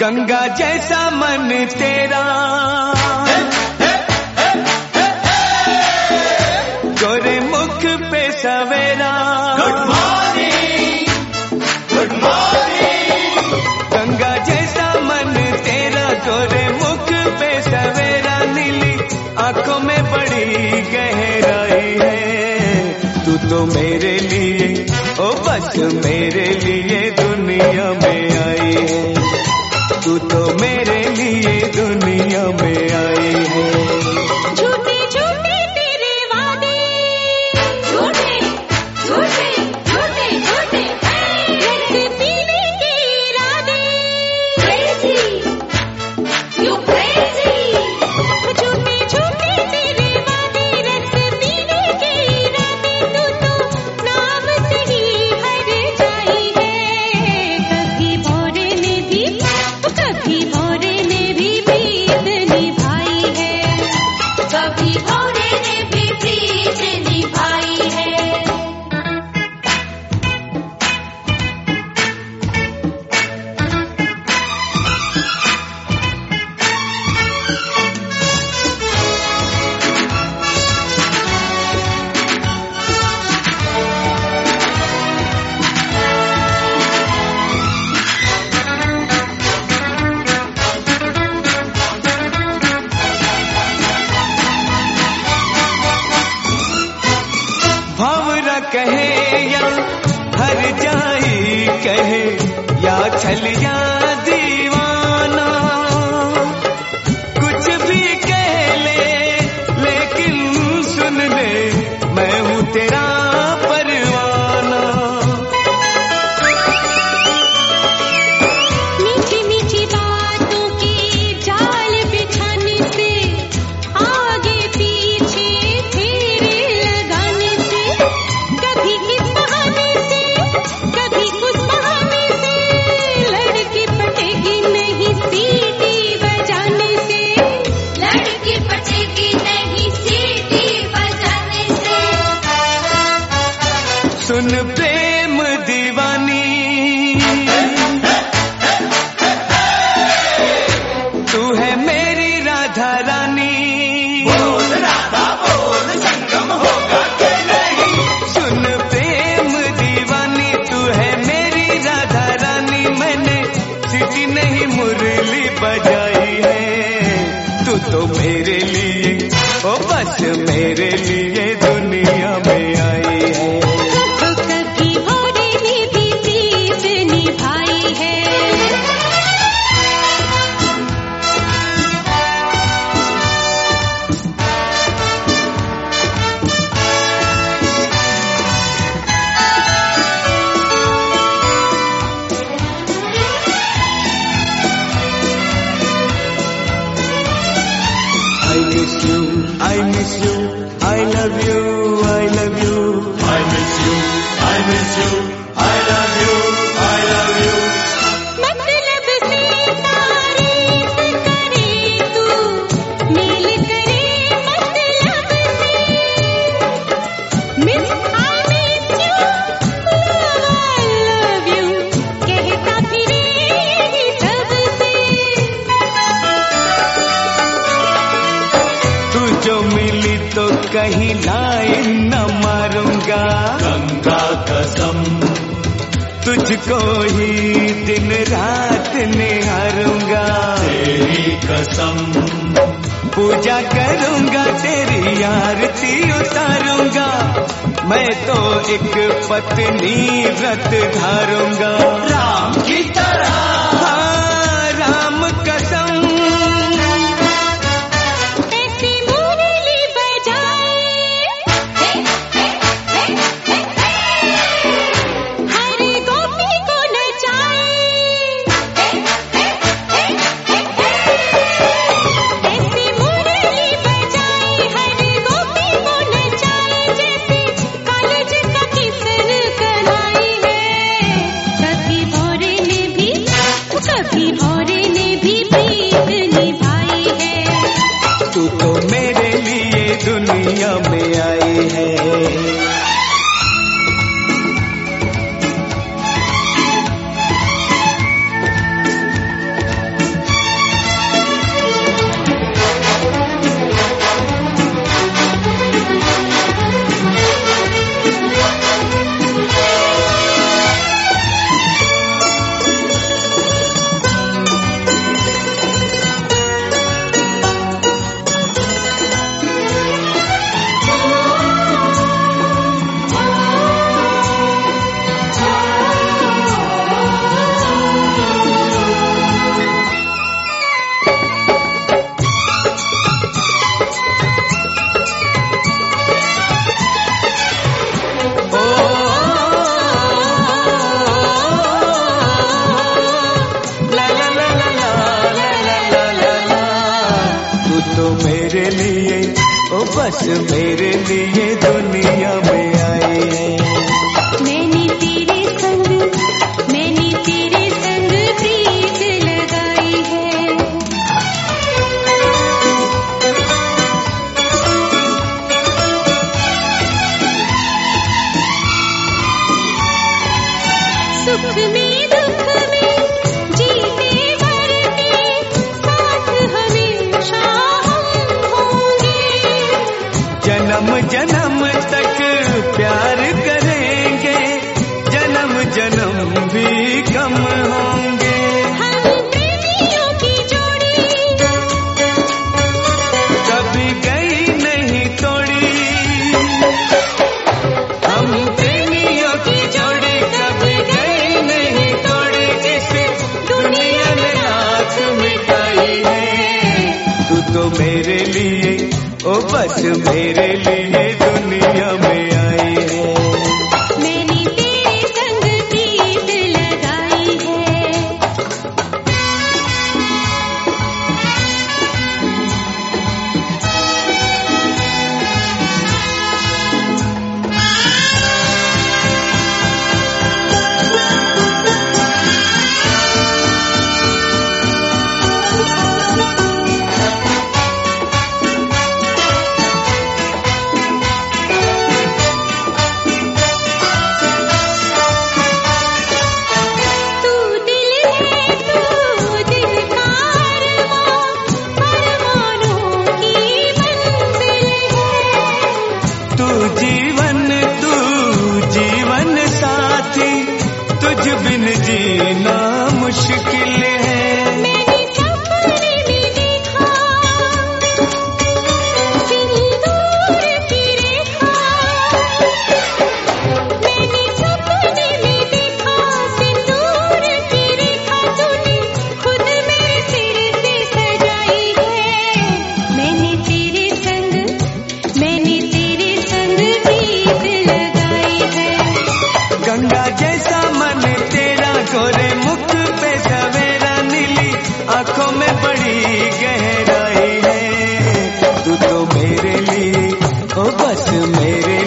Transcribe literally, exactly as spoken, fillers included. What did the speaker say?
गंगा जैसा मन तेरा, गोरे मुख पे सवेरा। Good morning, good morning. Ganga जैसा मन तेरा, गोरे मुख पे सवेरा, नीली आंखों में बड़ी गहराई है। तू तो मेरे लिए, ओ बस मेरे लिए दुनिया में आई है। तू तो मेरे लिए दुनिया में आई है। झूठे झूठे तेरे वादे, झूठे झूठे झूठे झूठे, रक्त पीने के इरादे, crazy, you crazy। झूठे झूठे तेरे वादे, रक्त पीने के इरादे, तू तो नाम से ही हर जाई है। कभी भोरे ने भी, कभी भोरे ने भी प्रीत निभाई है, कभी भोरे ने भी प्रीत निभाई है। भंवरा कहे या हर जाई कहे, या छलिया दीवाना, कुछ भी कह ले लेकिन सुन ले, मैं हूँ तेरा परवाना। मीठी मीठी बातों के जाल बिछाने से, आगे पीछे फेरे लगाने से, कभी किस बहाने से, कभी कुछ बहाने से, लड़की पटेगी नहीं सीटी बजाने से, लड़की पटेगी नहीं सीटी बजाने से। सुन प्रेम दीवानी, तू है मेरी राधा रानी। बोल राधा बोल, संगम होगा कि नहीं। सुन प्रेम दीवानी, तू है मेरी राधा रानी, मैंने सीटी नहीं मुरली बजाई है। तू तो मेरे लिए, ओ बस मेरे लिए दुनिया में आई है। कभी भोरे ने भी प्रीत निभाई है। I miss you, I miss you, I love you, I love you. I miss you, I miss you, I love you, I love you. मतलब से तारीफ करे तू, मेल करे मतलब से। Miss I miss you, love I love you, कहता फिरे यही सबसे। तू जो मिली तो कहीं लाइन न मारूंगा, गंगा कसम तुझको ही दिन रात निहारूंगा। तेरी कसम पूजा करूंगा, तेरी आरती उतारूंगा, मैं तो एक पत्नी व्रत धारूंगा। राम की तरह, हाँ राम कसम। ऐसी मुरली बजाए, हर गोपी को नचाए। ऐसी मुरली बजाए, हर गोपी को नचाए, जैसे कॉलेज का किसन कलाई है। कभी भोरे ने भी, कभी भोरे ने भी प्रीत निभाई है। तू तो मेरे लिए दुनिया में आई है। बस मेरे लिए दुनिया में आई है। मैंने तेरे संग मैंने तेरे संग प्रीत लगाई है। सुख में दुख में जीते मरते साथ हमेशा हम होंगे। जन्म जन्म तक प्यार करेंगे, जन्म जन्म भी कम होंगे। हम प्रेमियों की जोड़ी कभी गई नहीं तोड़ी, हम प्रेमियों की जोड़ी कभी गई नहीं तोड़ी। इस दुनिया ने आँख मिटाई है। तू तो मेरे लिए ओ बस मेरे लिए दुनिया में आई है। मैंने तेरे संग प्रीत लगाई है। तू दिल है तू दिल का अरमां, अरमानों की मंजिल है। तू जीवन तू जीवन साथी, तुझ बिन जीना मुश्किल है। मैंने सपने में देखा सिंदूर की रेखा। मैंने सपने में देखा सिंदूर की रेखा। तूने खुद मेरे सिर पे सजाई है। मैंने तेरे संग मैंने तेरे संग प्रीत लगाई है। गंगा जैसा मन तेरा, गोरे मुख पे सवेरा, नीली आंखों में बड़ी गहराई है। तू तो मेरे लिए ओ बस मेरे